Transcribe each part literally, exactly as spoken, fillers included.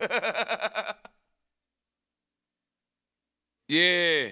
Yeah.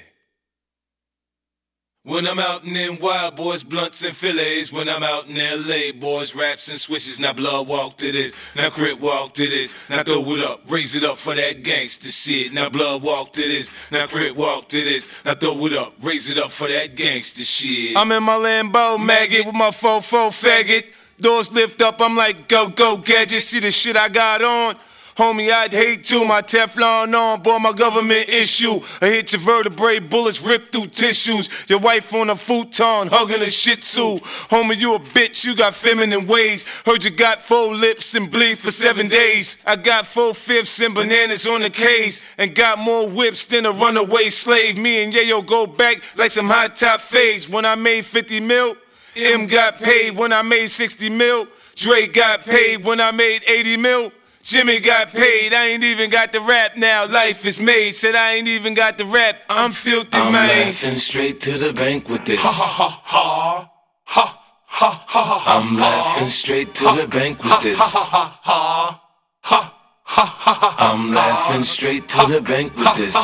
When I'm out in them wild boys, blunts and fillets. When I'm out in L A, boys, raps and swishes. Now blood walk to this, now Crip walk to this. Now throw it up, raise it up for that gangster shit. Now blood walk to this, now Crip walk to this. Now throw it up, raise it up for that gangster shit. I'm in my Lambo maggot with my fofo faggot. Doors lift up, I'm like go go gadget. See the shit I got on? Homie, I'd hate to, my Teflon on, boy, my government issue. I hit your vertebrae, bullets rip through tissues. Your wife on a futon, hugging a shih tzu. Homie, you a bitch, you got feminine ways. Heard you got four lips and bleed for seven days. I got four fifths and bananas on the case. And got more whips than a runaway slave. Me and Yayo go back like some high top fades. When I made fifty mil, M got paid. When I made sixty mil, Dre got paid. When I made eighty mil, Jimmy got paid. I ain't even got the rap now. Life is made. Said I ain't even got the rap. I'm filthy, I'm man. I'm laughing straight to the bank with this. Ha ha ha ha ha ha ha. I'm laughing straight to the bank with this. Ha ha ha ha ha ha. I'm laughing straight to the bank with this.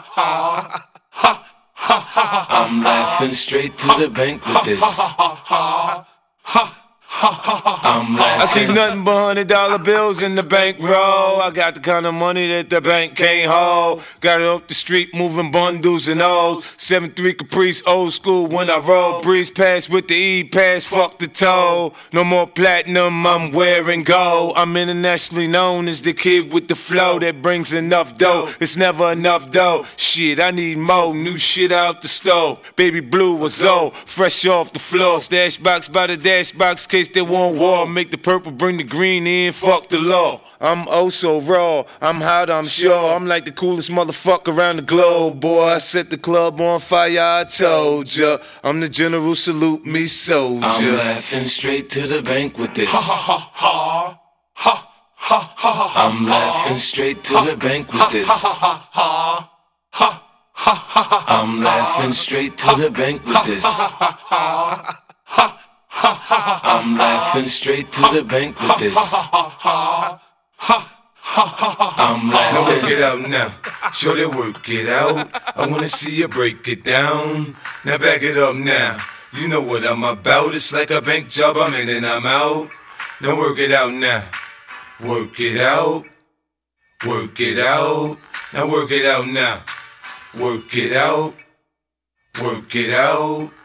I'm laughing straight to the bank with this. I'm laughing. I keep nothing but hundred dollar bills in the bank roll. I got the kind of money that the bank can't hold. Got it up the street moving bundles and O's. seven three Caprice, old school when I roll. Breeze pass with the E pass, fuck the toll. No more platinum, I'm wearing gold. I'm internationally known as the kid with the flow that brings enough dough. It's never enough dough. Shit, I need more new shit out the stove. Baby blue was old, fresh off the floor. Stash box by the dash box, case they want war. Make the purple, bring the green in, fuck the law. I'm oh so raw, I'm hot, I'm sure. I'm like the coolest motherfucker around the globe, boy. I set the club on fire, I told ya. I'm the general, salute me, soldier. I'm laughing straight to the bank with this. Ha ha ha ha ha ha. I'm laughing straight to the bank with this. Ha ha ha ha. I'm laughing straight to the bank with this. I'm laughing straight to the bank with this. I'm laughing. Now work it out now, show that work it out. I wanna see you break it down. Now back it up now, you know what I'm about. It's like a bank job, I'm in and I'm out. Now work it out now, work it out, work it out. Now work it out now, work it out, work it out.